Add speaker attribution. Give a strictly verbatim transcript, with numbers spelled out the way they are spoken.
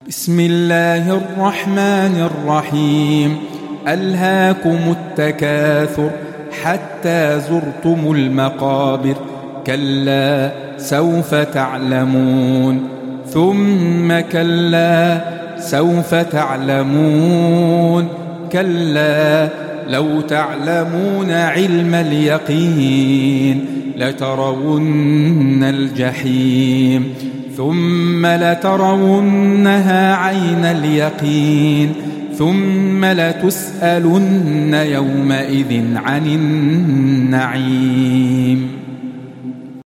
Speaker 1: بسم الله الرحمن الرحيم. ألهاكم التكاثر حتى زرتم المقابر، كلا سوف تعلمون ثم كلا سوف تعلمون كلا لو تعلمون علم اليقين لترون الجحيم ثم لترونها عين اليقين ثم لتسألن يومئذ عن النعيم.